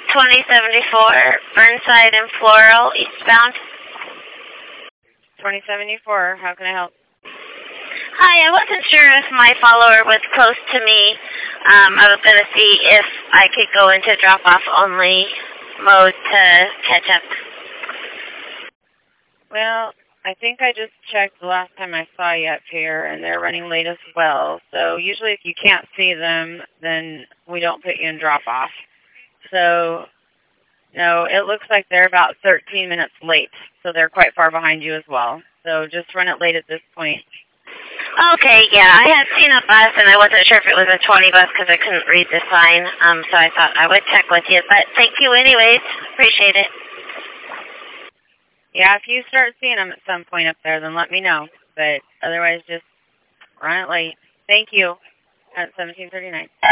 2074, Burnside and Floral, eastbound. 2074, how can I help? Hi, I wasn't sure if my follower was close to me. I was going to see if I could go into drop-off only mode to catch up. Well, I think I just checked the last time I saw you up here, and they're running late as well. So usually if you can't see them, then we don't put you in drop-off. So, no, it looks like they're about 13 minutes late, so they're quite far behind you as well. So just run it late at this point. Okay, yeah, I had seen a bus, and I wasn't sure if it was a 20 bus because I couldn't read the sign, so I thought I would check with you. But thank you anyways. Appreciate it. Yeah, if you start seeing them at some point up there, then let me know. But otherwise, just run it late. Thank you at 1739.